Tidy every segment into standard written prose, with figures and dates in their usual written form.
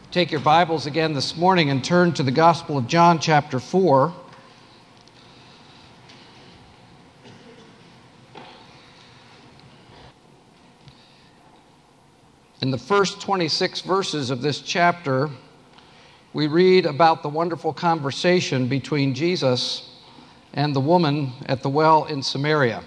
Take your Bibles again this morning and turn to the Gospel of John chapter 4. In the first 26 verses of this chapter, we read about the wonderful conversation between Jesus and the woman at the well in Samaria.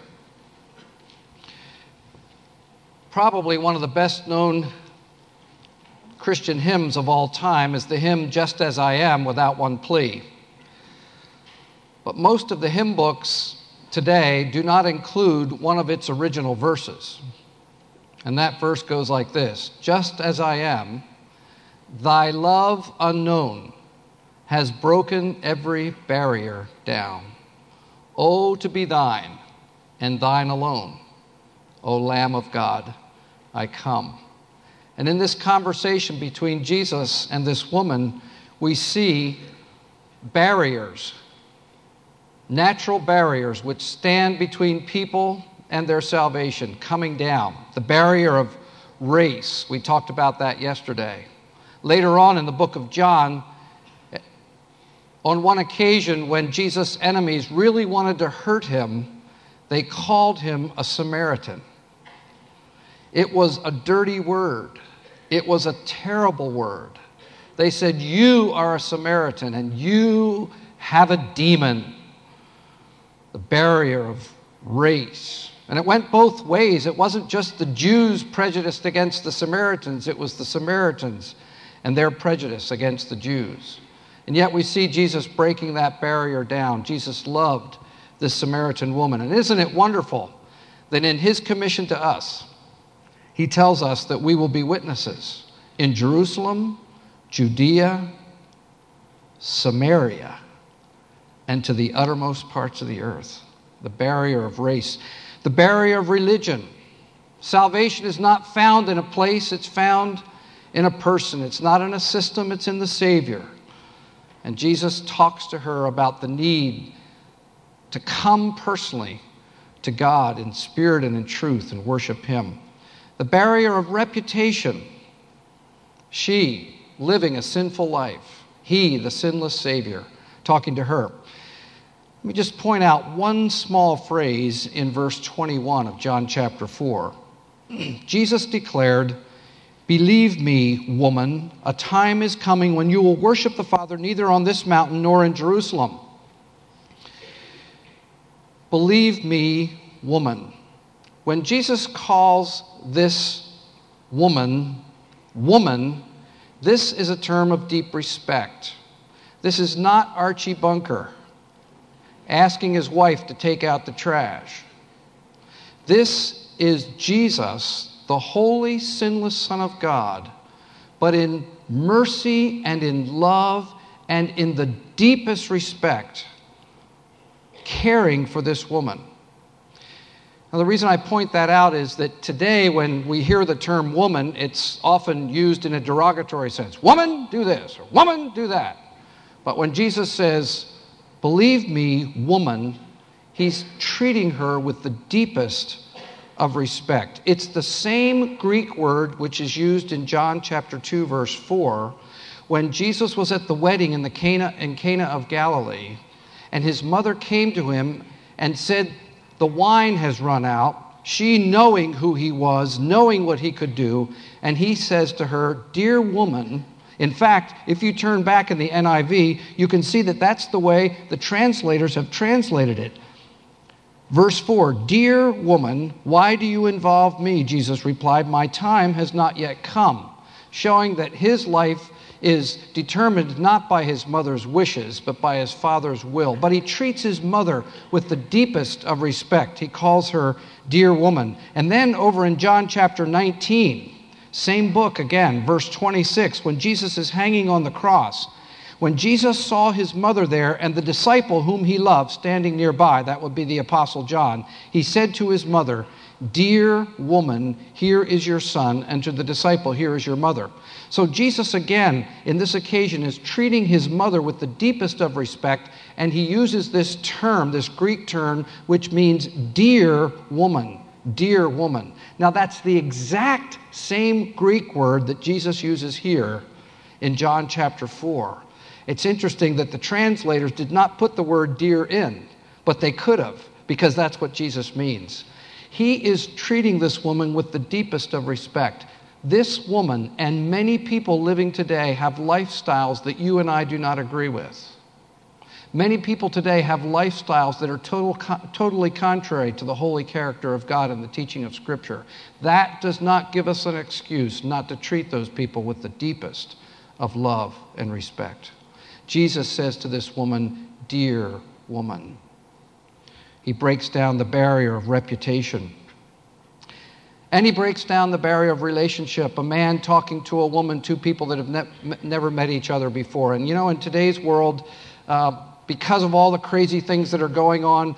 Probably one of the best known Christian hymns of all time is the hymn, "Just As I Am, Without One Plea." But most of the hymn books today do not include one of its original verses. And that verse goes like this: "Just as I am, thy love unknown has broken every barrier down. Oh, to be thine and thine alone, O Lamb of God, I come." And in this conversation between Jesus and this woman, we see barriers, natural barriers which stand between people and their salvation coming down. The barrier of race, we talked about that yesterday. Later on in the book of John, on one occasion when Jesus' enemies really wanted to hurt him, they called him a Samaritan. It was a dirty word. It was a terrible word. They said, "You are a Samaritan and you have a demon." The barrier of race. And it went both ways. It wasn't just the Jews prejudiced against the Samaritans. It was the Samaritans and their prejudice against the Jews. And yet we see Jesus breaking that barrier down. Jesus loved this Samaritan woman. And isn't it wonderful that in his commission to us, he tells us that we will be witnesses in Jerusalem, Judea, Samaria, and to the uttermost parts of the earth. The barrier of race, the barrier of religion. Salvation is not found in a place, it's found in a person. It's not in a system, it's in the Savior. And Jesus talks to her about the need to come personally to God in spirit and in truth and worship him. The barrier of reputation. She living a sinful life. He, the sinless Savior, talking to her. Let me just point out one small phrase in verse 21 of John chapter 4. Jesus declared, "Believe me, woman, a time is coming when you will worship the Father neither on this mountain nor in Jerusalem." Believe me, woman. When Jesus calls this woman, this is a term of deep respect. This is not Archie Bunker asking his wife to take out the trash. This is Jesus, the holy, sinless Son of God, but in mercy and in love and in the deepest respect, caring for this woman. Now, the reason I point that out is that today when we hear the term woman, it's often used in a derogatory sense. Woman, do this, or woman, do that. But when Jesus says, "Believe me, woman," he's treating her with the deepest of respect. It's the same Greek word which is used in John chapter 2, verse 4, when Jesus was at the wedding in Cana of Galilee, and his mother came to him and said, "The wine has run out." She, knowing who he was, knowing what he could do, and he says to her, "Dear woman," in fact, if you turn back in the NIV, you can see that that's the way the translators have translated it. Verse 4, "Dear woman, why do you involve me?" Jesus replied, "My time has not yet come," showing that his life is determined not by his mother's wishes, but by his Father's will. But he treats his mother with the deepest of respect. He calls her dear woman. And then over in John chapter 19, same book again, verse 26, when Jesus is hanging on the cross, when Jesus saw his mother there and the disciple whom he loved standing nearby, that would be the Apostle John, he said to his mother, "Dear woman, here is your son," and to the disciple, "Here is your mother." So Jesus again, in this occasion, is treating his mother with the deepest of respect, and he uses this term, this Greek term, which means dear woman, dear woman. Now that's the exact same Greek word that Jesus uses here in John chapter 4. It's interesting that the translators did not put the word dear in, but they could have, because that's what Jesus means. He is treating this woman with the deepest of respect. This woman and many people living today have lifestyles that you and I do not agree with. Many people today have lifestyles that are totally contrary to the holy character of God and the teaching of Scripture. That does not give us an excuse not to treat those people with the deepest of love and respect. Jesus says to this woman, "Dear woman." He breaks down the barrier of reputation. And he breaks down the barrier of relationship, a man talking to a woman, two people that have never met each other before. And in today's world, because of all the crazy things that are going on,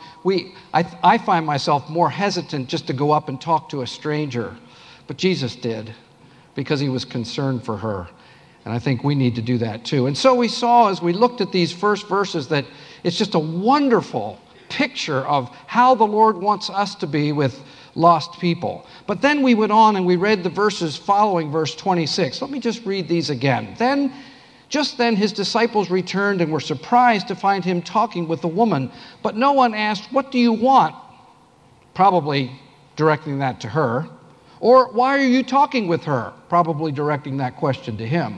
I find myself more hesitant just to go up and talk to a stranger. But Jesus did, because he was concerned for her. And I think we need to do that too. And so we saw, as we looked at these first verses, that it's just a wonderful picture of how the Lord wants us to be with lost people. But then we went on and we read the verses following verse 26. Let me just read these again. Just then his disciples returned and were surprised to find him talking with the woman. But no one asked, "What do you want?" Probably directing that to her. Or, "Why are you talking with her?" Probably directing that question to him.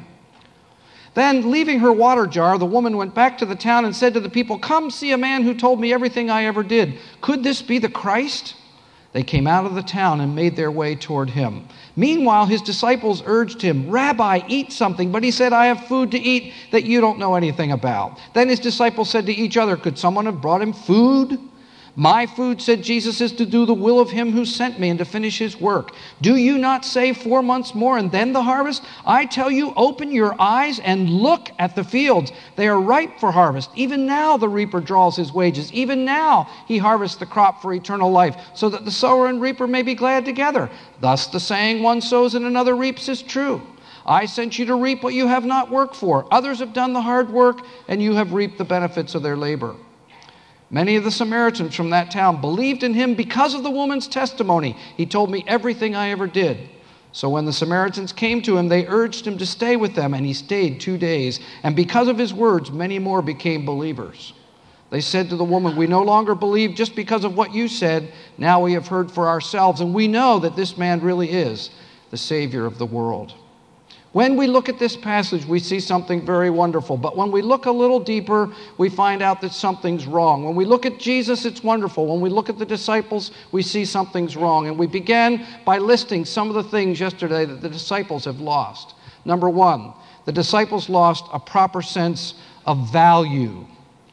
Then, leaving her water jar, the woman went back to the town and said to the people, "Come see a man who told me everything I ever did. Could this be the Christ?" They came out of the town and made their way toward him. Meanwhile, his disciples urged him, "Rabbi, eat something." But he said, "I have food to eat that you don't know anything about." Then his disciples said to each other, "Could someone have brought him food?" "My food," said Jesus, "is to do the will of him who sent me and to finish his work. Do you not say 4 months more and then the harvest? I tell you, open your eyes and look at the fields. They are ripe for harvest. Even now the reaper draws his wages. Even now he harvests the crop for eternal life, so that the sower and reaper may be glad together. Thus the saying, one sows and another reaps, is true. I sent you to reap what you have not worked for. Others have done the hard work, and you have reaped the benefits of their labor." Many of the Samaritans from that town believed in him because of the woman's testimony. "He told me everything I ever did." So when the Samaritans came to him, they urged him to stay with them, and he stayed 2 days. And because of his words, many more became believers. They said to the woman, "We no longer believe just because of what you said. Now we have heard for ourselves, and we know that this man really is the Savior of the world." When we look at this passage, we see something very wonderful. But when we look a little deeper, we find out that something's wrong. When we look at Jesus, it's wonderful. When we look at the disciples, we see something's wrong. And we began by listing some of the things yesterday that the disciples have lost. Number one, the disciples lost a proper sense of value.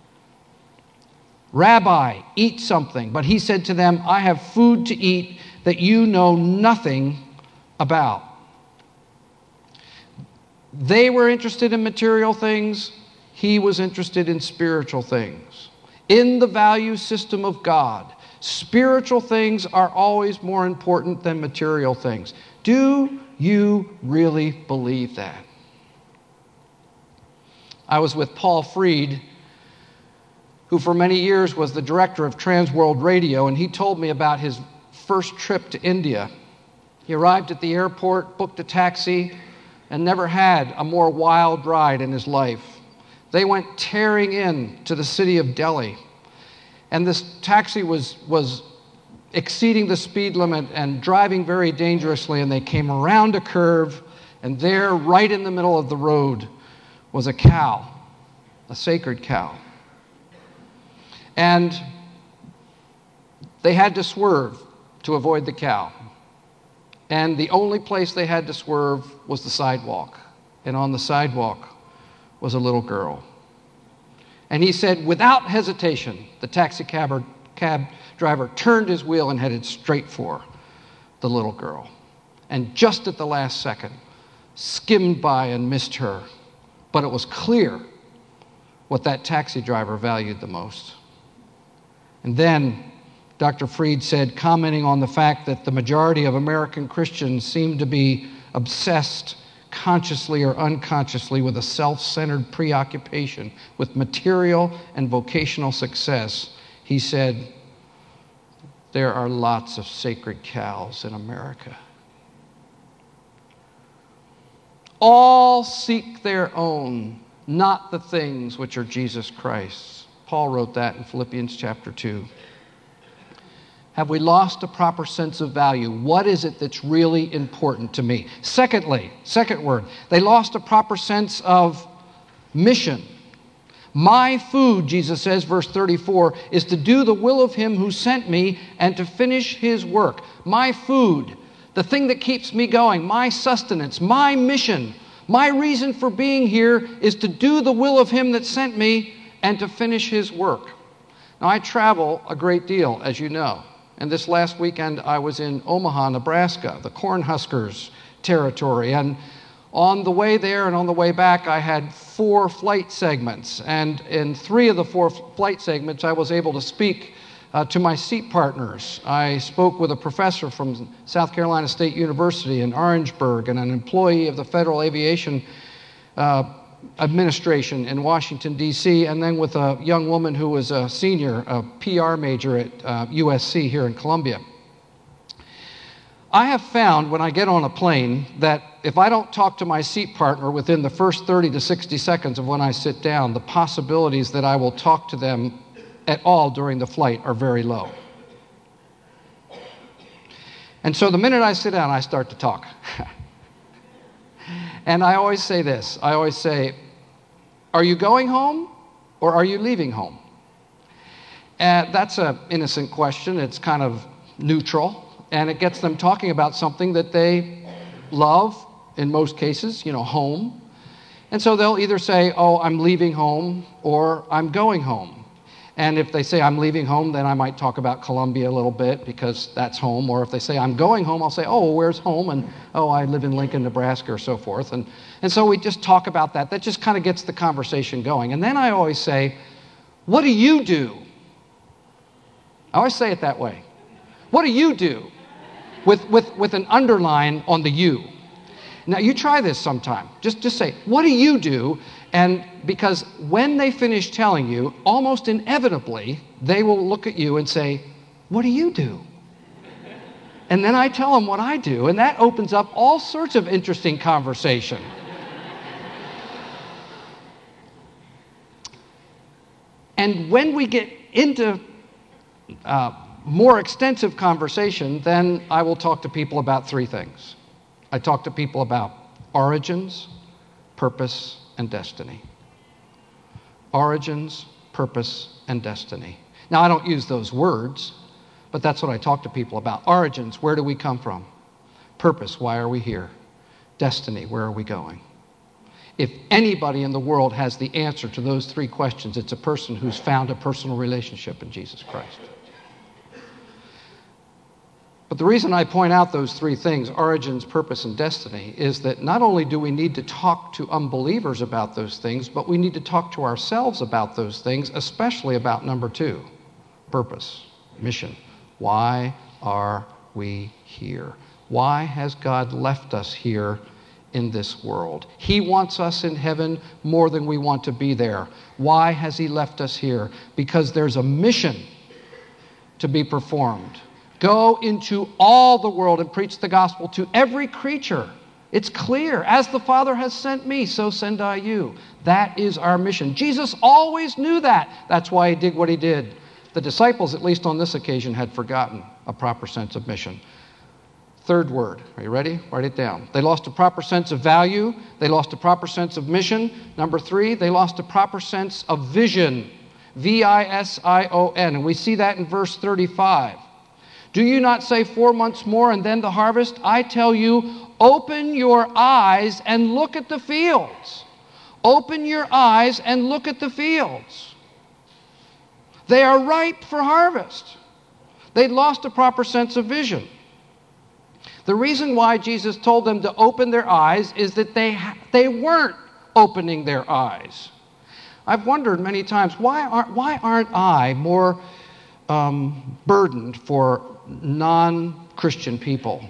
"Rabbi, eat something." But he said to them, "I have food to eat that you know nothing about." They were interested in material things. He was interested in spiritual things. In the value system of God, spiritual things are always more important than material things. Do you really believe that? I was with Paul Freed, who for many years was the director of Trans World Radio, and he told me about his first trip to India. He arrived at the airport, booked a taxi, and never had a more wild ride in his life. They went tearing in to the city of Delhi, and this taxi was exceeding the speed limit and driving very dangerously, and they came around a curve, and there, right in the middle of the road, was a cow, a sacred cow. And they had to swerve to avoid the cow. And the only place they had to swerve was the sidewalk. And on the sidewalk was a little girl. And he said, without hesitation, the taxi cab driver turned his wheel and headed straight for the little girl. And just at the last second, skimmed by and missed her. But it was clear what that taxi driver valued the most. And then Dr. Freed said, commenting on the fact that the majority of American Christians seem to be obsessed, consciously or unconsciously, with a self-centered preoccupation with material and vocational success, he said, there are lots of sacred cows in America. all seek their own, not the things which are Jesus Christ's. Paul wrote that in Philippians chapter 2. Have we lost a proper sense of value? What is it that's really important to me? Secondly, second word, they lost a proper sense of mission. My food, Jesus says, verse 34, is to do the will of him who sent me and to finish his work. My food, the thing that keeps me going, my sustenance, my mission, my reason for being here is to do the will of him that sent me and to finish his work. Now, I travel a great deal, as you know. And this last weekend, I was in Omaha, Nebraska, the Cornhuskers territory. And on the way there and on the way back, I had 4 flight segments. And in 3 of the 4 flight segments, I was able to speak to my seat partners. I spoke with a professor from South Carolina State University in Orangeburg and an employee of the Federal Aviation Administration in Washington, D.C., and then with a young woman who was a senior, a PR major at USC here in Columbia. I have found when I get on a plane that if I don't talk to my seat partner within the first 30 to 60 seconds of when I sit down, the possibilities that I will talk to them at all during the flight are very low. And so the minute I sit down, I start to talk. And I always say this. I always say, are you going home or are you leaving home? That's an innocent question. It's kind of neutral. And it gets them talking about something that they love, in most cases, home. And so they'll either say, oh, I'm leaving home or I'm going home. And if they say I'm leaving home, then I might talk about Columbia a little bit because that's home. Or if they say I'm going home, I'll say, oh, well, where's home? And, oh, I live in Lincoln, Nebraska, or so forth. And so we just talk about that. That just kind of gets the conversation going. And then I always say, what do you do? I always say it that way. What do you do? With an underline on the you. Now, you try this sometime. Just say, what do you do? And because when they finish telling you, almost inevitably, they will look at you and say, what do you do? And then I tell them what I do, and that opens up all sorts of interesting conversation. And when we get into more extensive conversation, then I will talk to people about 3 things. I talk to people about origins, purpose, and destiny. Origins, purpose, and destiny. Now, I don't use those words, but that's what I talk to people about. Origins, where do we come from? Purpose, why are we here? Destiny, where are we going? If anybody in the world has the answer to those 3 questions, it's a person who's found a personal relationship in Jesus Christ. But the reason I point out those 3 things, origins, purpose, and destiny, is that not only do we need to talk to unbelievers about those things, but we need to talk to ourselves about those things, especially about number 2, purpose, mission. Why are we here? Why has God left us here in this world? He wants us in heaven more than we want to be there. Why has he left us here? Because there's a mission to be performed. Go into all the world and preach the gospel to every creature. It's clear. As the Father has sent me, so send I you. That is our mission. Jesus always knew that. That's why he did what he did. The disciples, at least on this occasion, had forgotten a proper sense of mission. 3rd word. Are you ready? Write it down. They lost a proper sense of value. They lost a proper sense of mission. Number 3, they lost a proper sense of vision. V-I-S-I-O-N. And we see that in verse 35. Do you not say 4 months more and then the harvest? I tell you, open your eyes and look at the fields. Open your eyes and look at the fields. They are ripe for harvest. They'd lost a proper sense of vision. The reason why Jesus told them to open their eyes is that they weren't opening their eyes. I've wondered many times, why aren't I more burdened for non-Christian people?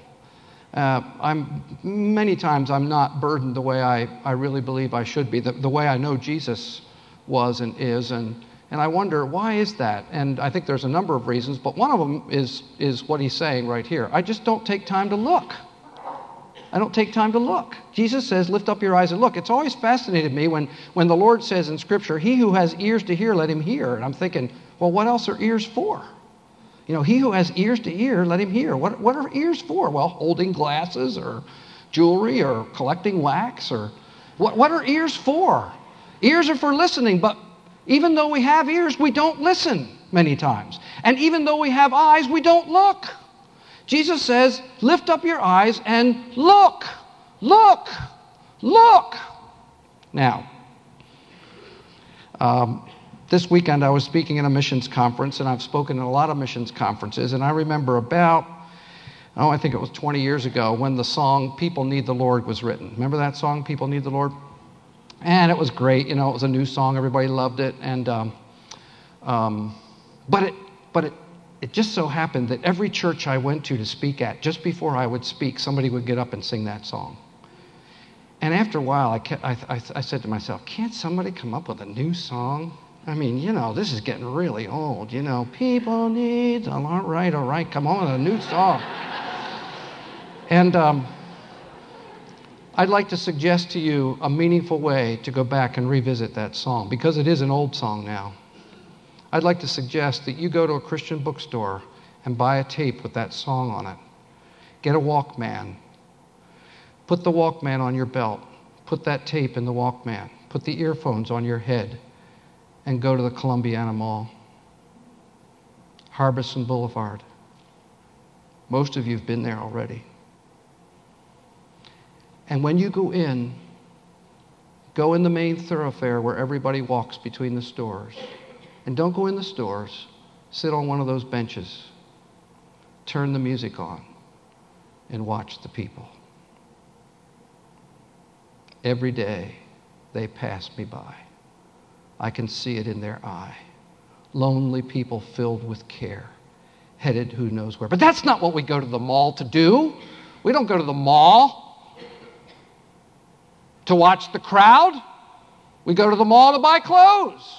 Many times I'm not burdened the way I really believe I should be, the way I know Jesus was and is, and I wonder, why is that? And I think there's a number of reasons, but one of them is what he's saying right here. I just don't take time to look. I don't take time to look. Jesus says, lift up your eyes and look. It's always fascinated me when the Lord says in Scripture, he who has ears to hear, let him hear. And I'm thinking, well, what else are ears for? He who has ears to hear, let him hear. What are ears for? Well, holding glasses or jewelry or collecting wax or what are ears for? Ears are for listening, but even though we have ears, we don't listen many times. And even though we have eyes, we don't look. Jesus says, lift up your eyes and look, look, look. Now, this weekend I was speaking at a missions conference, and I've spoken at a lot of missions conferences, and I remember I think it was 20 years ago when the song People Need the Lord was written. Remember that song, People Need the Lord? And it was great. It was a new song. Everybody loved it. And but it just so happened that every church I went to speak at, just before I would speak, somebody would get up and sing that song. And after a while, I said to myself, can't somebody come up with a new song? I mean, this is getting really old. People need, all right, come on, a new song. And I'd like to suggest to you a meaningful way to go back and revisit that song, because it is an old song now. I'd like to suggest that you go to a Christian bookstore and buy a tape with that song on it. Get a Walkman. Put the Walkman on your belt. Put that tape in the Walkman. Put the earphones on your head and go to the Columbiana Mall. Harbison Boulevard. Most of you have been there already. And when you go in the main thoroughfare where everybody walks between the stores. And don't go in the stores. Sit on one of those benches. Turn the music on and watch the people. Every day they pass me by. I can see it in their eye. Lonely people filled with care, headed who knows where. But that's not what we go to the mall to do. We don't go to the mall to watch the crowd. We go to the mall to buy clothes,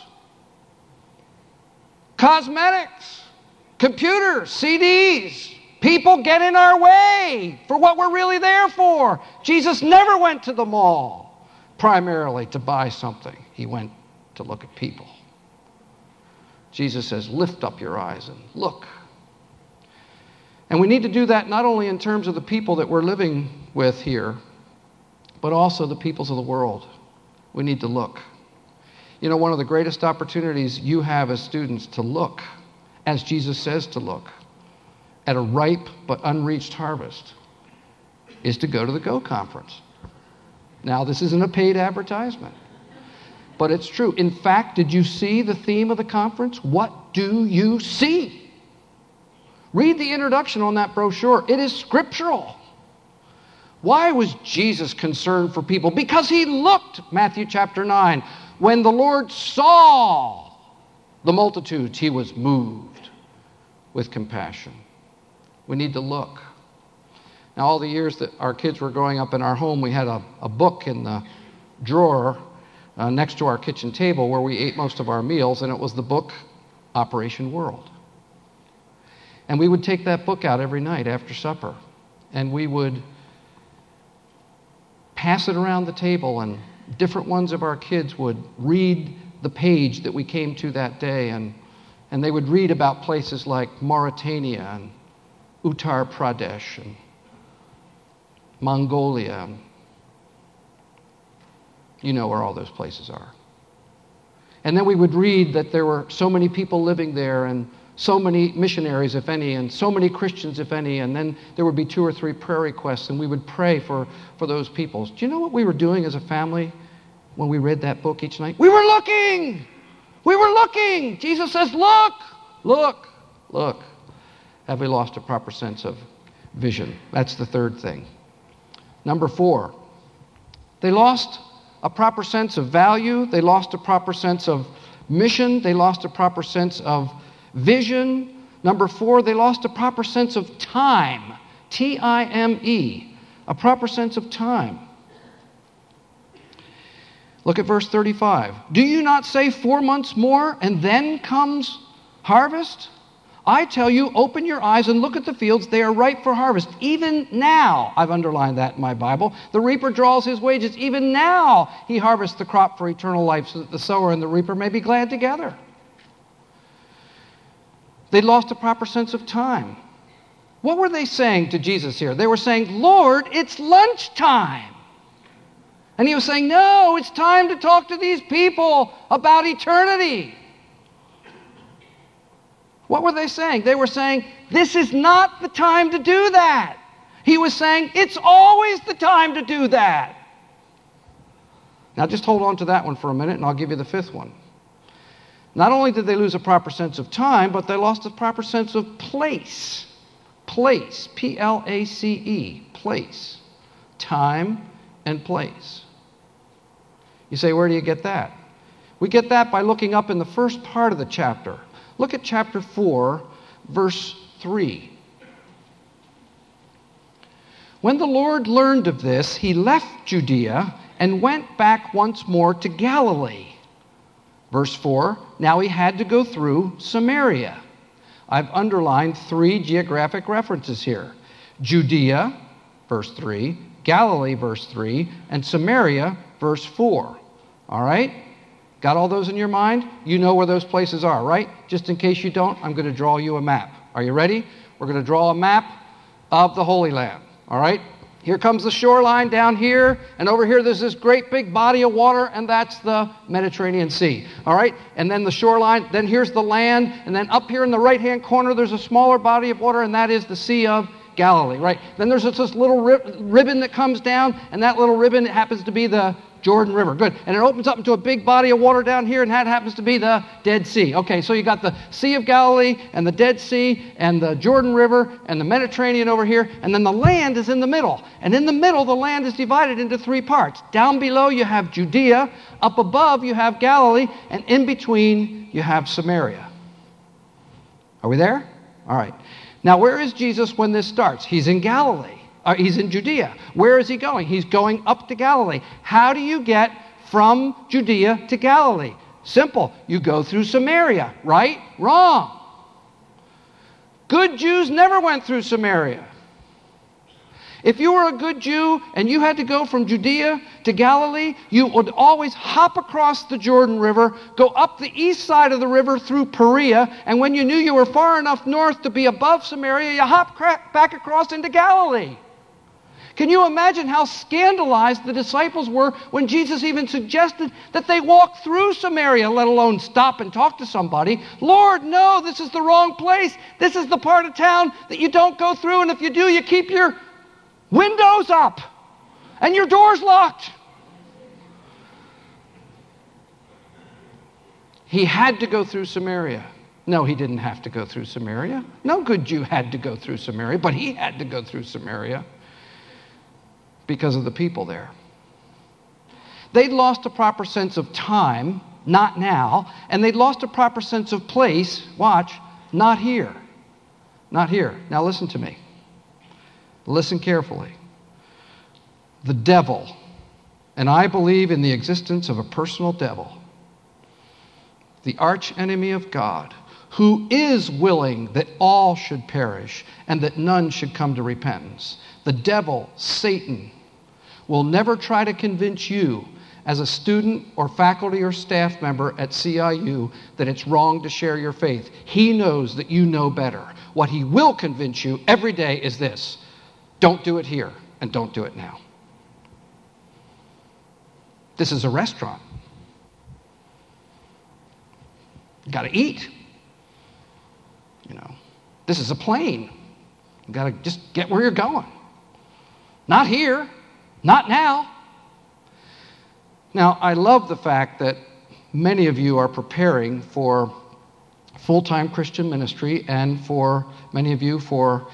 cosmetics, computers, CDs. People get in our way for what we're really there for. Jesus never went to the mall primarily to buy something. He went to look at people. Jesus says, lift up your eyes and look. And we need to do that not only in terms of the people that we're living with here, but also the peoples of the world. We need to look. One of the greatest opportunities you have as students to look, as Jesus says to look, at a ripe but unreached harvest, is to go to the Go Conference. Now, this isn't a paid advertisement, but it's true. In fact, did you see the theme of the conference? What do you see? Read the introduction on that brochure. It is scriptural. Why was Jesus concerned for people? Because he looked, Matthew chapter 9, when the Lord saw the multitudes, he was moved with compassion. We need to look. Now, all the years that our kids were growing up in our home, we had a book in the drawer next to our kitchen table where we ate most of our meals, and it was the book Operation World. And we would take that book out every night after supper, and we would pass it around the table, and different ones of our kids would read the page that we came to that day, and they would read about places like Mauritania and Uttar Pradesh and Mongolia. You know where all those places are. And then we would read that there were so many people living there, and so many missionaries, if any, and so many Christians, if any, and then there would be 2 or 3 prayer requests, and we would pray for those peoples. Do you know what we were doing as a family when we read that book each night? We were looking! We were looking! Jesus says, look, look, look. Have we lost a proper sense of vision? That's the third thing. Number 4, they lost a proper sense of value. They lost a proper sense of mission. They lost a proper sense of vision. Number 4, they lost a proper sense of time. T-I-M-E. A proper sense of time. Look at verse 35. Do you not say 4 months more and then comes harvest? I tell you, open your eyes and look at the fields. They are ripe for harvest. Even now, I've underlined that in my Bible, the reaper draws his wages. Even now, he harvests the crop for eternal life so that the sower and the reaper may be glad together. They lost a proper sense of time. What were they saying to Jesus here? They were saying, Lord, it's lunchtime. And he was saying, no, it's time to talk to these people about eternity. What were they saying? They were saying, this is not the time to do that. He was saying, it's always the time to do that. Now just hold on to that one for a minute and I'll give you the fifth one. Not only did they lose a proper sense of time, but they lost a proper sense of place. Place, P-L-A-C-E, place. Time and place. You say, where do you get that? We get that by looking up in the first part of the chapter. Look at chapter 4, verse 3. When the Lord learned of this, he left Judea and went back once more to Galilee. Verse 4, now he had to go through Samaria. I've underlined 3 geographic references here. Judea, verse 3, Galilee, verse 3, and Samaria, verse 4. All right? Got all those in your mind? You know where those places are, right? Just in case you don't, I'm going to draw you a map. Are you ready? We're going to draw a map of the Holy Land. All right? Here comes the shoreline down here, and over here there's this great big body of water, and that's the Mediterranean Sea. All right? And then the shoreline, then here's the land, and then up here in the right-hand corner there's a smaller body of water, and that is the Sea of Galilee, right? Then there's this little ribbon that comes down, and that little ribbon happens to be the Jordan River. Good. And it opens up into a big body of water down here, and that happens to be the Dead Sea. Okay, so you got the Sea of Galilee, and the Dead Sea, and the Jordan River, and the Mediterranean over here, and then the land is in the middle. And in the middle, the land is divided into 3 parts. Down below, you have Judea. Up above, you have Galilee. And in between, you have Samaria. Are we there? All right. Now, where is Jesus when this starts? He's in Galilee. He's in Judea. Where is he going? He's going up to Galilee. How do you get from Judea to Galilee? Simple. You go through Samaria, right? Wrong. Good Jews never went through Samaria. If you were a good Jew and you had to go from Judea to Galilee, you would always hop across the Jordan River, go up the east side of the river through Perea, and when you knew you were far enough north to be above Samaria, you hop back across into Galilee. Can you imagine how scandalized the disciples were when Jesus even suggested that they walk through Samaria, let alone stop and talk to somebody? Lord, no, this is the wrong place. This is the part of town that you don't go through, and if you do, you keep your windows up and your doors locked. He had to go through Samaria. No, he didn't have to go through Samaria. No good Jew had to go through Samaria, but he had to go through Samaria because of the people there. They'd lost a proper sense of time, not now, and they'd lost a proper sense of place, watch, not here. Not here. Now listen to me. Listen carefully. The devil, and I believe in the existence of a personal devil, the arch enemy of God, who is willing that all should perish and that none should come to repentance. The devil, Satan, will never try to convince you as a student or faculty or staff member at CIU that it's wrong to share your faith. He knows that you know better. What he will convince you every day is this: don't do it here and don't do it now. This is a restaurant. You got to eat. You know, this is a plane. You got to just get where you're going. Not here, not now. Now, I love the fact that many of you are preparing for full-time Christian ministry, and for many of you for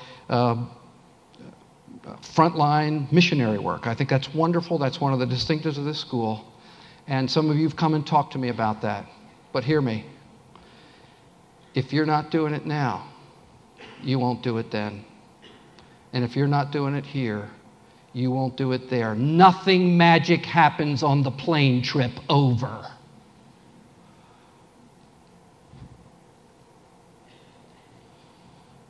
frontline missionary work. I think that's wonderful. That's one of the distinctives of this school. And some of you have come and talked to me about that. But hear me. If you're not doing it now, you won't do it then. And if you're not doing it here, you won't do it there. Nothing magic happens on the plane trip over.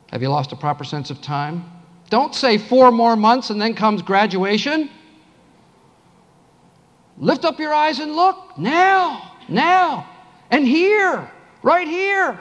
Have you lost a proper sense of time? Don't say 4 more months and then comes graduation. Lift up your eyes and look now, and here, right here.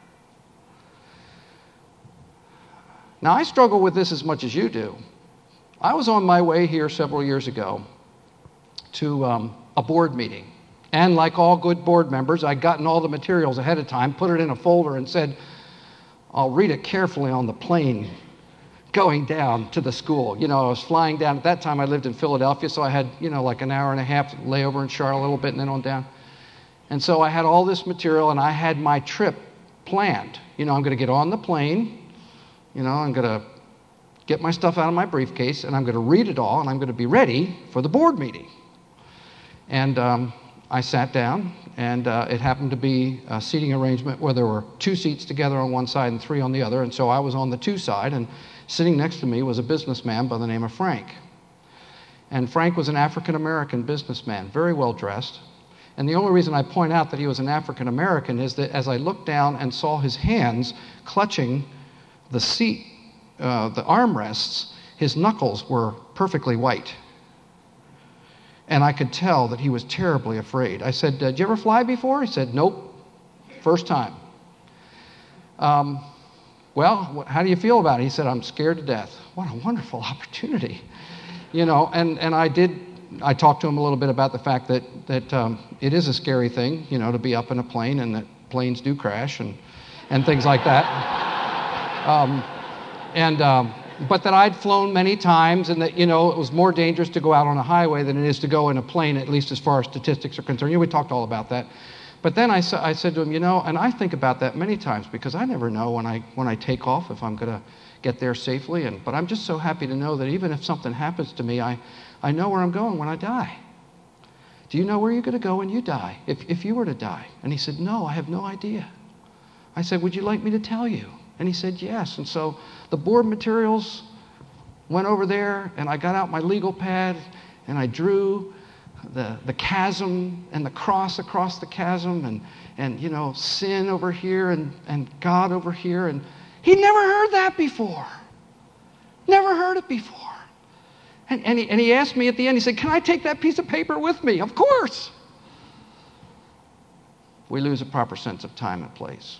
Now, I struggle with this as much as you do. I was on my way here several years ago to a board meeting. And like all good board members, I'd gotten all the materials ahead of time, put it in a folder, and said, I'll read it carefully on the plane going down to the school. I was flying down. At that time, I lived in Philadelphia, so I had, like an hour and a half layover in Charlotte a little bit and then on down. And so I had all this material, and I had my trip planned. I'm going to get on the plane. I'm going to get my stuff out of my briefcase, and I'm going to read it all, and I'm going to be ready for the board meeting. And I sat down, and it happened to be a seating arrangement where there were 2 seats together on one side and 3 on the other, and so I was on the 2 side, and sitting next to me was a businessman by the name of Frank. And Frank was an African-American businessman, very well dressed. And the only reason I point out that he was an African-American is that as I looked down and saw his hands clutching the seat, the armrests, his knuckles were perfectly white. And I could tell that he was terribly afraid. I said, did you ever fly before? He said, nope, first time. Well, how do you feel about it? He said, I'm scared to death. What a wonderful opportunity. And I talked to him a little bit about the fact that it is a scary thing, to be up in a plane and that planes do crash and things like that. But that I'd flown many times and that, it was more dangerous to go out on a highway than it is to go in a plane, at least as far as statistics are concerned. We talked all about that. But then I said to him, and I think about that many times because I never know when I take off if I'm going to get there safely. But I'm just so happy to know that even if something happens to me, I know where I'm going when I die. Do you know where you're going to go when you die, if you were to die? And he said, no, I have no idea. I said, would you like me to tell you? And he said, yes. And so the board materials went over there, and I got out my legal pad, and I drew the chasm and the cross across the chasm and sin over here and God over here. And he'd never heard that before. Never heard it before. And he asked me at the end, he said, can I take that piece of paper with me? Of course. We lose a proper sense of time and place.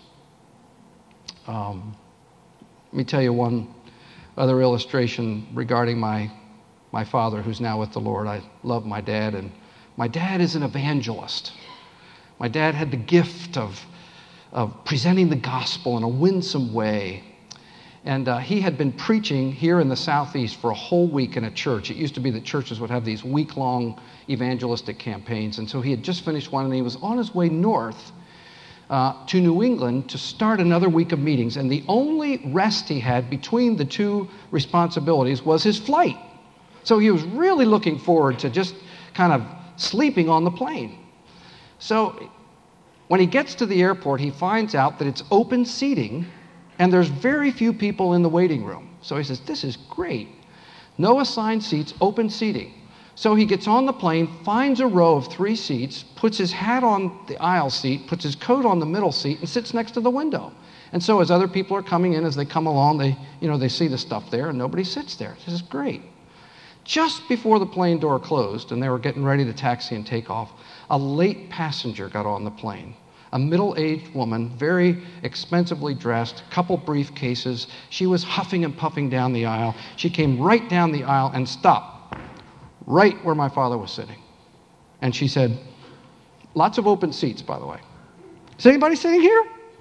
Let me tell you one other illustration regarding my father, who's now with the Lord. I love my dad, and my dad is an evangelist. My dad had the gift of presenting the gospel in a winsome way. And he had been preaching here in the Southeast for a whole week in a church. It used to be that churches would have these week-long evangelistic campaigns. And so he had just finished one, and he was on his way north to New England to start another week of meetings. And the only rest he had between the 2 responsibilities was his flight. So he was really looking forward to just kind of sleeping on the plane. So when he gets to the airport, he finds out that it's open seating, and there's very few people in the waiting room. So he says, this is great. No assigned seats, open seating. So he gets on the plane, finds a row of 3 seats, puts his hat on the aisle seat, puts his coat on the middle seat, and sits next to the window. And so as other people are coming in, as they come along, they see the stuff there, and nobody sits there. This is great. Just before the plane door closed, and they were getting ready to taxi and take off, a late passenger got on the plane. A middle-aged woman, very expensively dressed, couple briefcases. She was huffing and puffing down the aisle. She came right down the aisle and stopped right where my father was sitting. And she said, lots of open seats, by the way. Is anybody sitting here?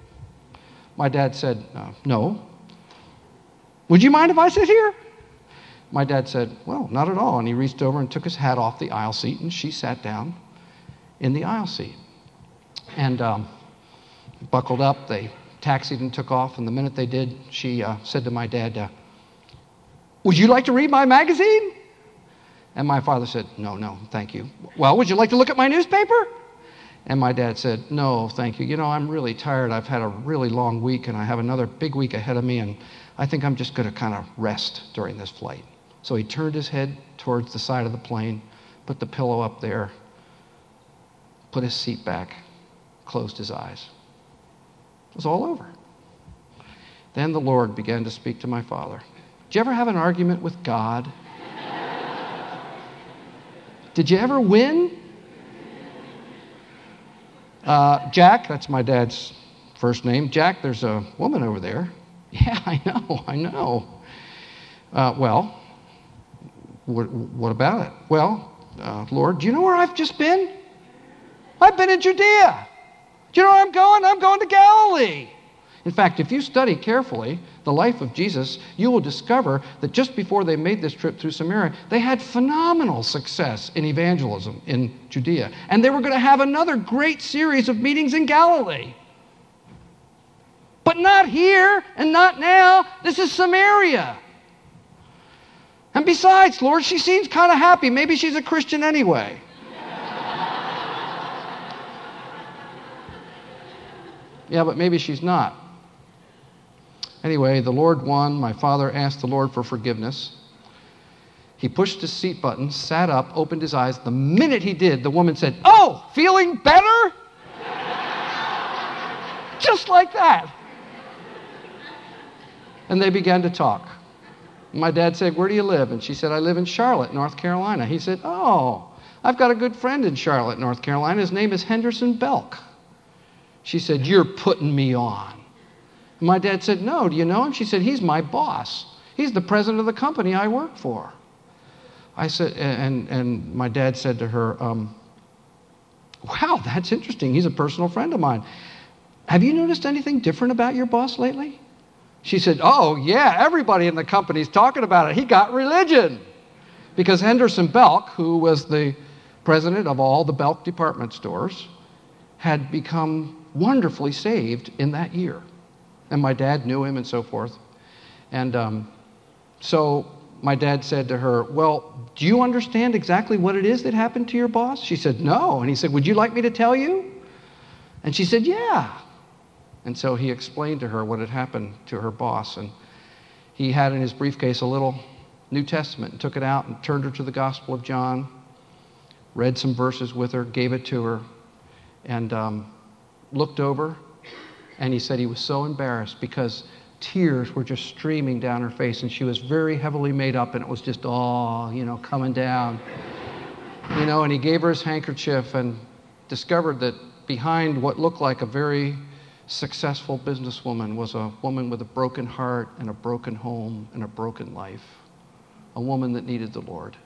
My dad said, no. Would you mind if I sit here? My dad said, well, not at all. And he reached over and took his hat off the aisle seat, and she sat down in the aisle seat. And buckled up, they taxied and took off, and the minute they did, she said to my dad, would you like to read my magazine? And my father said, no, thank you. Well, would you like to look at my newspaper? And my dad said, no, thank you. I'm really tired. I've had a really long week, and I have another big week ahead of me, and I think I'm just going to kind of rest during this flight. So he turned his head towards the side of the plane, put the pillow up there, put his seat back, closed his eyes. It was all over. Then the Lord began to speak to my father. Did you ever have an argument with God? Did you ever win? Jack, that's my dad's first name. Jack, there's a woman over there. Yeah, I know. Well, what about it? Well, Lord, do you know where I've just been? I've been in Judea. Do you know where I'm going? I'm going to Galilee. In fact, if you study carefully the life of Jesus, you will discover that just before they made this trip through Samaria, they had phenomenal success in evangelism in Judea. And they were going to have another great series of meetings in Galilee. But not here and not now. This is Samaria. And besides, Lord, she seems kind of happy. Maybe she's a Christian anyway. Yeah, but maybe she's not. Anyway, the Lord won. My father asked the Lord for forgiveness. He pushed his seat button, sat up, opened his eyes. The minute he did, the woman said, "Oh, feeling better?" Just like that. And they began to talk. My dad said, "Where do you live?" And she said, "I live in Charlotte, North Carolina." He said, "Oh, I've got a good friend in Charlotte, North Carolina. His name is Henderson Belk." She said, "You're putting me on." And my dad said, "No, do you know him?" She said, "He's my boss. He's the president of the company I work for." I said, and my dad said to her, "Wow, that's interesting. He's a personal friend of mine. Have you noticed anything different about your boss lately?" She said, "Oh, yeah, everybody in the company's talking about it. He got religion." Because Henderson Belk, who was the president of all the Belk department stores, had become wonderfully saved in that year. And my dad knew him and so forth. And so my dad said to her, "Well, do you understand exactly what it is that happened to your boss?" She said, "No." And he said, "Would you like me to tell you?" And she said, "Yeah." And so he explained to her what had happened to her boss. And he had in his briefcase a little New Testament and took it out and turned her to the Gospel of John, read some verses with her, gave it to her, and looked over. And he said he was so embarrassed because tears were just streaming down her face, and she was very heavily made up, and it was just all, coming down. And he gave her his handkerchief and discovered that behind what looked like a very successful businesswoman was a woman with a broken heart and a broken home and a broken life, a woman that needed the Lord.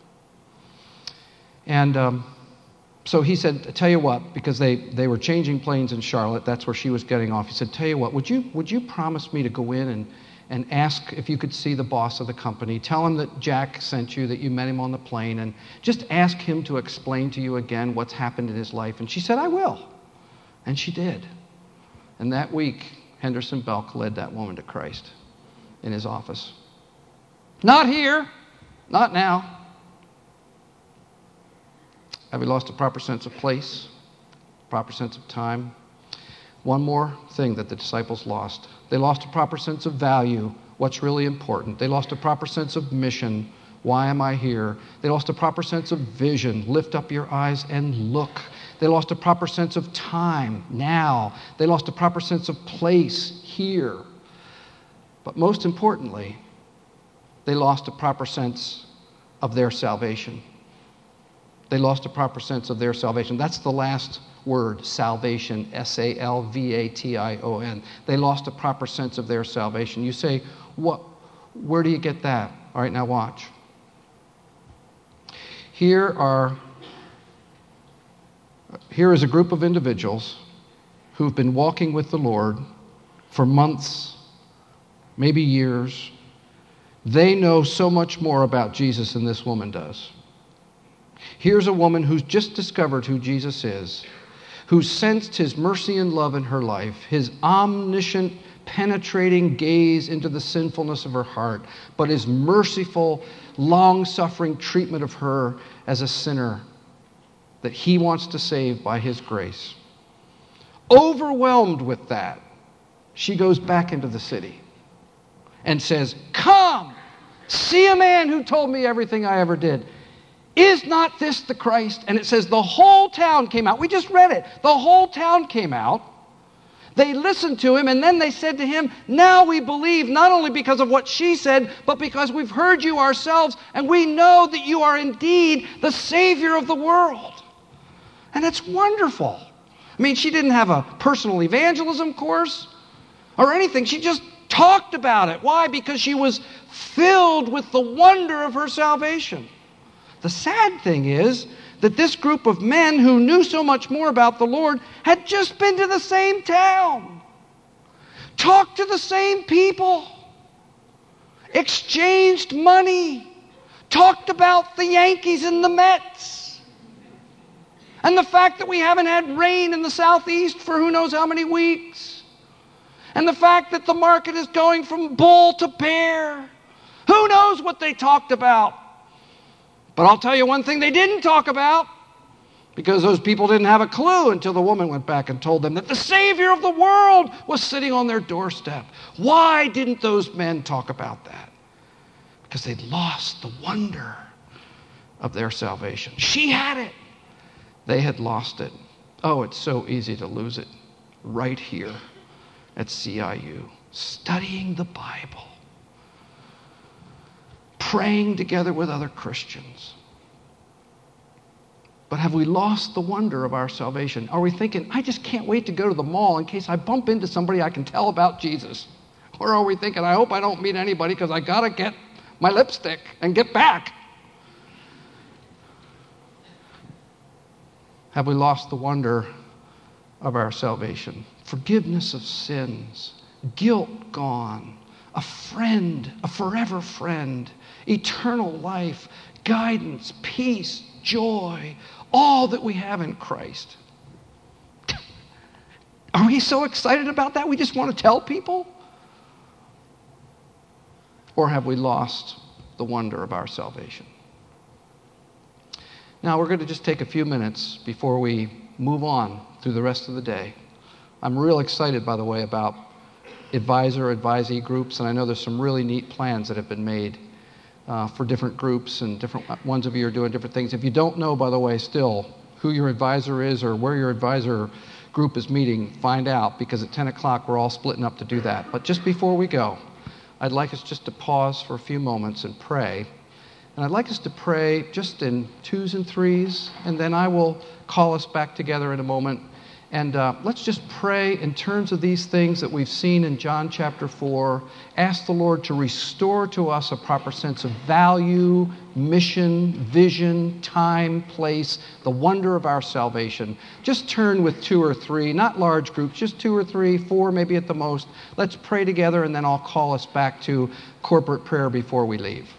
And so he said, "Tell you what," because they were changing planes in Charlotte. That's where she was getting off. He said, "Tell you what, would you promise me to go in and ask if you could see the boss of the company? Tell him that Jack sent you, that you met him on the plane, and just ask him to explain to you again what's happened in his life." And she said, "I will." And she did. And that week, Henderson Belk led that woman to Christ in his office. Not here, not now. Have we lost a proper sense of place, proper sense of time? One more thing that the disciples lost. They lost a proper sense of value, what's really important. They lost a proper sense of mission. Why am I here? They lost a proper sense of vision. Lift up your eyes and look. They lost a proper sense of time, now. They lost a proper sense of place, here. But most importantly, they lost a proper sense of their salvation. They lost a proper sense of their salvation. That's the last word, salvation, S-A-L-V-A-T-I-O-N. They lost a proper sense of their salvation. You say, where do you get that? All right, now watch. Here is a group of individuals who've been walking with the Lord for months, maybe years. They know so much more about Jesus than this woman does. Here's a woman who's just discovered who Jesus is, who sensed his mercy and love in her life, his omniscient, penetrating gaze into the sinfulness of her heart, but his merciful, long-suffering treatment of her as a sinner that he wants to save by his grace. Overwhelmed with that, she goes back into the city and says, "Come, see a man who told me everything I ever did. Is not this the Christ?" And it says the whole town came out. We just read it. The whole town came out. They listened to him, and then they said to him, now we believe, not only because of what she said, but because we've heard you ourselves, and we know that you are indeed the Savior of the world. And it's wonderful. I mean, she didn't have a personal evangelism course or anything. She just talked about it. Why? Because she was filled with the wonder of her salvation. The sad thing is that this group of men who knew so much more about the Lord had just been to the same town, talked to the same people, exchanged money, talked about the Yankees and the Mets, and the fact that we haven't had rain in the southeast for who knows how many weeks, and the fact that the market is going from bull to bear. Who knows what they talked about? But I'll tell you one thing they didn't talk about, because those people didn't have a clue until the woman went back and told them that the Savior of the world was sitting on their doorstep. Why didn't those men talk about that? Because they'd lost the wonder of their salvation. She had it. They had lost it. Oh, it's so easy to lose it right here at CIU, studying the Bible, praying together with other Christians. But have we lost the wonder of our salvation? Are we thinking, I just can't wait to go to the mall in case I bump into somebody I can tell about Jesus? Or are we thinking, I hope I don't meet anybody because I got to get my lipstick and get back? Have we lost the wonder of our salvation? Forgiveness of sins, guilt gone, a friend, a forever friend, eternal life, guidance, peace, joy, all that we have in Christ. Are we so excited about that we just want to tell people? Or have we lost the wonder of our salvation? Now we're going to just take a few minutes before we move on through the rest of the day. I'm real excited, by the way, about advisee groups, and I know there's some really neat plans that have been made for different groups, and different ones of you are doing different things. If you don't know, by the way, still who your advisor is or where your advisor group is meeting, find out, because at 10 o'clock we're all splitting up to do that. But just before we go, I'd like us just to pause for a few moments and pray. And I'd like us to pray just in twos and threes, and then I will call us back together in a moment. And let's just pray in terms of these things that we've seen in John chapter 4. Ask the Lord to restore to us a proper sense of value, mission, vision, time, place, the wonder of our salvation. Just turn with 2 or 3, not large groups, just 2 or 3, 4 maybe at the most. Let's pray together, and then I'll call us back to corporate prayer before we leave.